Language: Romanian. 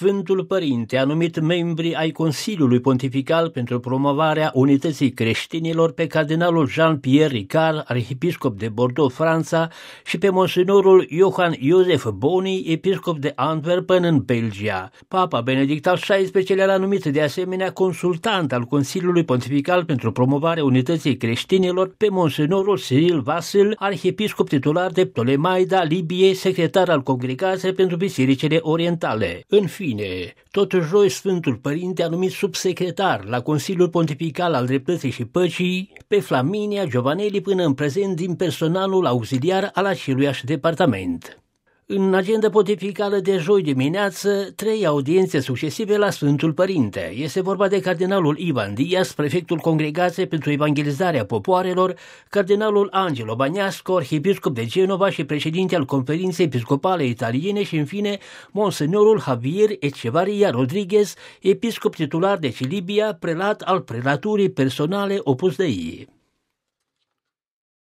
Sfântul Părinte a numit membri ai Consiliului Pontifical pentru promovarea unității creștinilor pe cardinalul Jean-Pierre Ricard, arhiepiscop de Bordeaux, Franța, și pe monsenorul Johann Joseph Boni, episcop de Antwerpen în Belgia. Papa Benedict al XVI-lea l-a numit de asemenea consultant al Consiliului Pontifical pentru promovarea unității creștinilor pe monsenorul Cyril Vasil, arhiepiscop titular de Ptolemaida, Libiei, secretar al Congregației pentru Bisericile Orientale. În fine, tot joi Sfântul Părinte a numit subsecretar la Consiliul Pontifical al Dreptății și Păcii pe Flaminia Giovanelli, până în prezent din personalul auxiliar al aceluiași departament. În agenda pontificală de joi dimineață, 3 audiențe succesive la Sfântul Părinte. Este vorba de cardinalul Ivan Diaz, prefectul Congregației pentru Evangelizarea Popoarelor, cardinalul Angelo Bagnasco, arhiepiscop de Genova și președinte al Conferinței Episcopale Italiene, și în fine monsenorul Javier Echevarria Rodriguez, episcop titular de Cilibia, prelat al prelaturii personale Opus Dei.